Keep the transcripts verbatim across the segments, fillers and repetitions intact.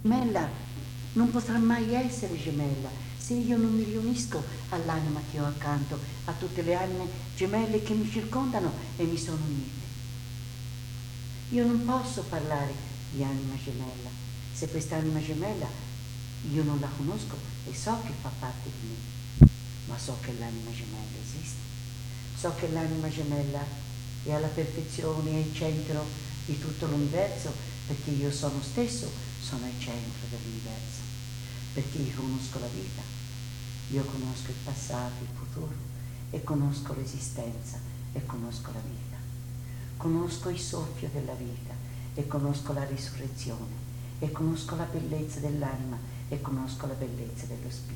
gemella non potrà mai essere gemella se io non mi riunisco all'anima che ho accanto, a tutte le anime gemelle che mi circondano e mi sono unite. Io non posso parlare di anima gemella se quest'anima gemella io non la conosco e so che fa parte di me, ma so che l'anima gemella esiste, so che l'anima gemella è alla perfezione, è il centro di tutto l'universo, perché io sono stesso, sono il centro dell'universo, perché io conosco la vita, io conosco il passato, il futuro, e conosco l'esistenza e conosco la vita, conosco il soffio della vita e conosco la risurrezione e conosco la bellezza dell'anima e conosco la bellezza dello spirito.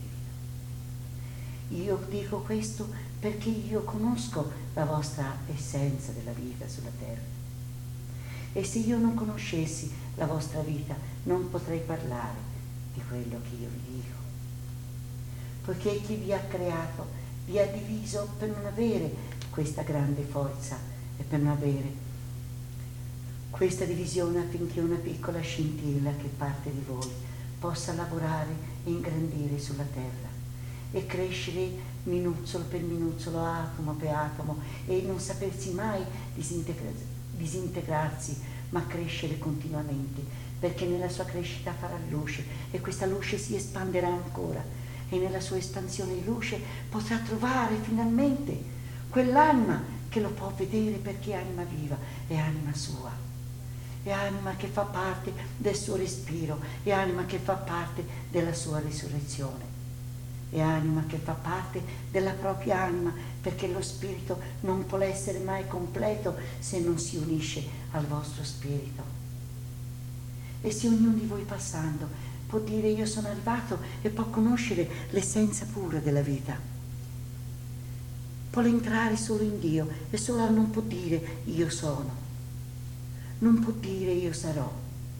Io dico questo perché io conosco la vostra essenza della vita sulla terra. E se io non conoscessi la vostra vita, non potrei parlare di quello che io vi dico. Poiché chi vi ha creato vi ha diviso per non avere questa grande forza e per non avere questa divisione, affinché una piccola scintilla che parte di voi possa lavorare e ingrandire sulla terra e crescere minuzzolo per minuzzolo, atomo per atomo, e non sapersi mai disintegrare disintegrarsi, ma crescere continuamente, perché nella sua crescita farà luce e questa luce si espanderà ancora e nella sua espansione di luce potrà trovare finalmente quell'anima che lo può vedere, perché è anima viva, è anima sua, è anima che fa parte del suo respiro, è anima che fa parte della sua risurrezione, è anima che fa parte della propria anima, perché lo spirito non può essere mai completo se non si unisce al vostro spirito. E se ognuno di voi passando può dire io sono arrivato e può conoscere l'essenza pura della vita, può entrare solo in Dio e solo non può dire io sono, non può dire io sarò,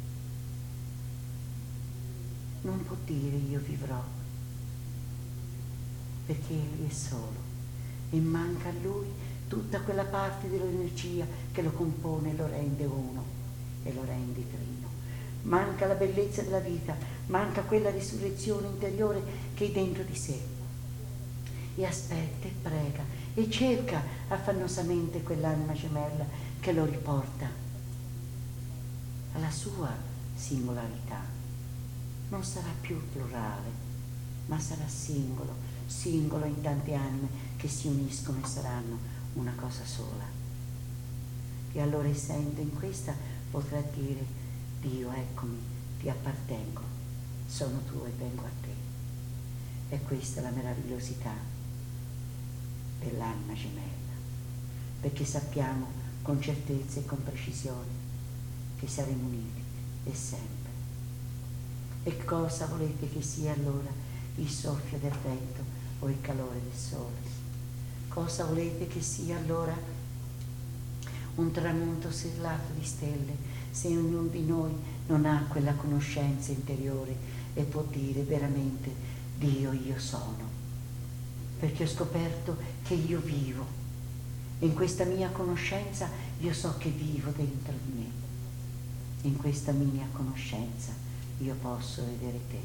non può dire io vivrò, perché Egli è solo e manca a Lui tutta quella parte dell'energia che lo compone e lo rende uno e lo rende trino. Manca la bellezza della vita, manca quella risurrezione interiore che è dentro di sé, e aspetta e prega e cerca affannosamente quell'anima gemella che lo riporta alla sua singolarità. Non sarà più plurale, ma sarà singolo, singolo in tante anime che si uniscono e saranno una cosa sola. E allora, essendo in questa, potrà dire Dio, eccomi, ti appartengo, sono tuo e vengo a te. E questa è la meravigliosità dell'anima gemella, perché sappiamo con certezza e con precisione che saremo uniti e sempre. E cosa volete che sia allora il soffio del vento o il calore del sole? Cosa volete che sia allora un tramonto stellato di stelle, se ognuno di noi non ha quella conoscenza interiore e può dire veramente Dio, io sono, perché ho scoperto che io vivo, e in questa mia conoscenza io so che vivo dentro di me, in questa mia conoscenza io posso vedere te,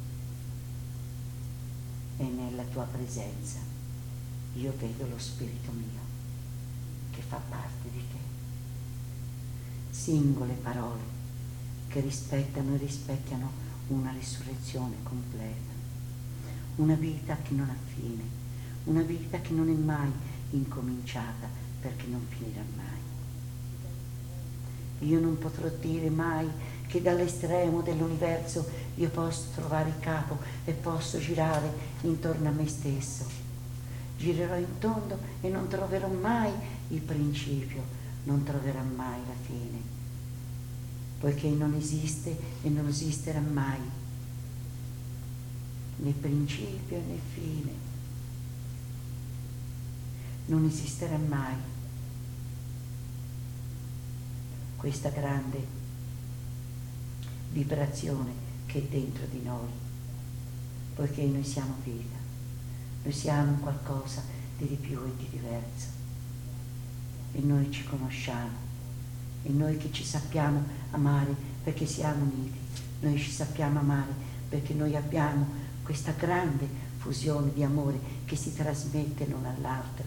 e nella tua presenza io vedo lo spirito mio che fa parte di te. Singole parole che rispettano e rispecchiano una risurrezione completa, una vita che non ha fine, una vita che non è mai incominciata, perché non finirà mai. Io non potrò dire mai che dall'estremo dell'universo io posso trovare il capo e posso girare intorno a me stesso. Girerò in tondo e non troverò mai il principio, non troverò mai la fine, poiché non esiste e non esisterà mai né principio né fine. Non esisterà mai questa grande vibrazione che è dentro di noi, poiché noi siamo vita, noi siamo qualcosa di di più e di diverso, e noi ci conosciamo, e noi che ci sappiamo amare perché siamo uniti, Noi ci sappiamo amare perché noi abbiamo questa grande fusione di amore che si trasmette l'uno all'altro.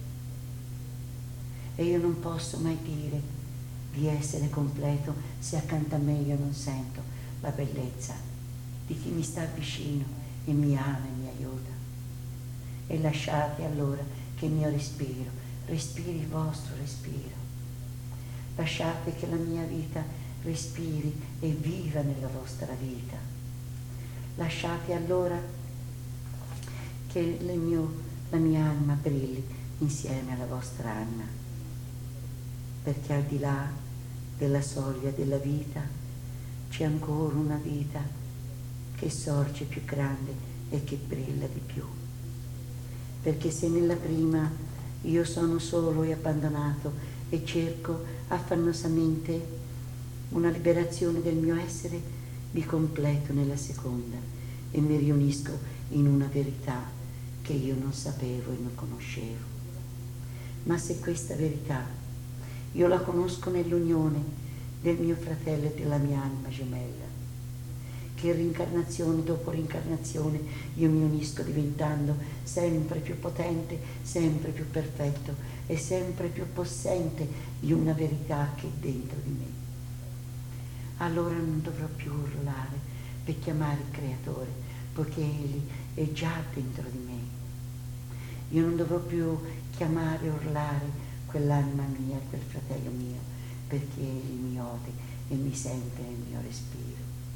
E io non posso mai dire di essere completo se accanto a me io non sento la bellezza di chi mi sta vicino e mi ama e mi aiuta. E lasciate allora che il mio respiro respiri il vostro respiro. Lasciate che la mia vita respiri e viva nella vostra vita. Lasciate allora che il mio, la mia anima brilli insieme alla vostra anima, perché al di là della soglia della vita c'è ancora una vita che sorge più grande e che brilla di più. Perché se nella prima io sono solo e abbandonato e cerco affannosamente una liberazione del mio essere, mi completo nella seconda e mi riunisco in una verità che io non sapevo e non conoscevo. Ma se questa verità io la conosco nell'unione del mio fratello e della mia anima gemella, che rincarnazione dopo rincarnazione io mi unisco diventando sempre più potente, sempre più perfetto e sempre più possente di una verità che è dentro di me. Allora non dovrò più urlare per chiamare il Creatore, poiché Egli è già dentro di me. Io non dovrò più chiamare e urlare quell'anima mia, quel fratello mio, perché Egli mi ode e mi sente nel mio respiro.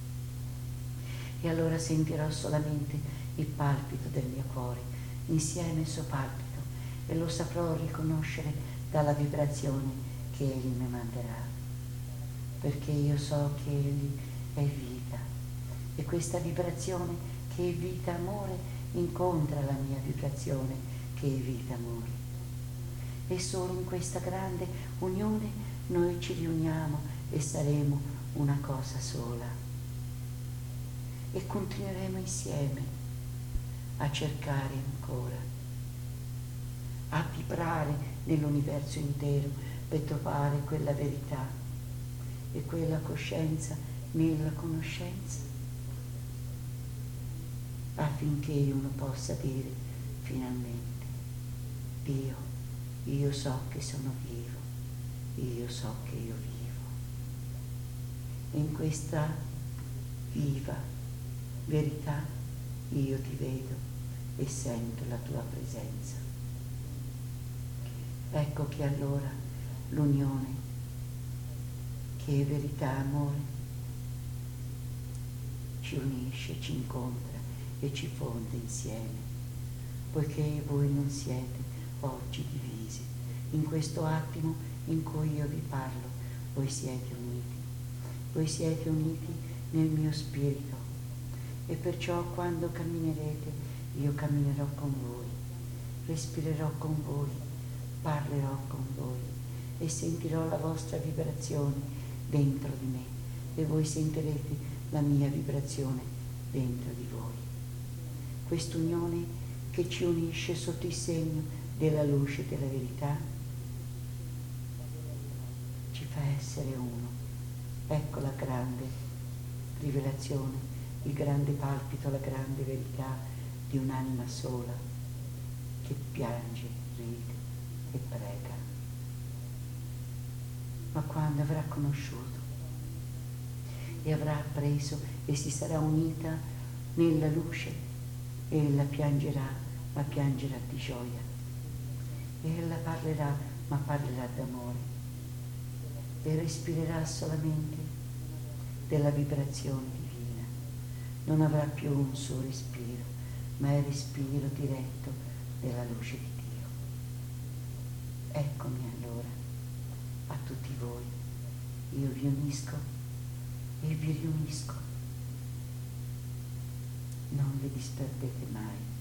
E allora sentirò solamente il palpito del mio cuore, insieme al suo palpito, e lo saprò riconoscere dalla vibrazione che Egli mi manderà, perché io so che Egli è vita, e questa vibrazione che è vita amore incontra la mia vibrazione che è vita amore. E solo in questa grande unione noi ci riuniamo e saremo una cosa sola. E continueremo insieme a cercare ancora, a vibrare nell'universo intero per trovare quella verità e quella coscienza nella conoscenza, affinché uno possa dire finalmente: Dio, io so che sono vivo, io so che io vivo. E in questa viva verità io ti vedo e sento la tua presenza. Ecco che allora l'unione, che è verità amore, ci unisce, ci incontra e ci fonde insieme, poiché voi non siete oggi divisi. In questo attimo in cui io vi parlo, voi siete uniti, voi siete uniti nel mio spirito. E perciò quando camminerete io camminerò con voi, respirerò con voi, parlerò con voi e sentirò la vostra vibrazione dentro di me e voi sentirete la mia vibrazione dentro di voi. Quest'unione che ci unisce sotto il segno della luce della verità ci fa essere uno. Ecco la grande rivelazione, il grande palpito, la grande verità di un'anima sola che piange, ride e prega. Ma quando avrà conosciuto e avrà appreso e si sarà unita nella luce, ella piangerà, ma piangerà di gioia. Ella parlerà, ma parlerà d'amore e respirerà solamente della vibrazione divina. Non avrà più un suo respiro, ma è il respiro diretto della luce di Dio. Eccomi allora a tutti voi, io vi unisco e vi riunisco. Non vi disperdete mai.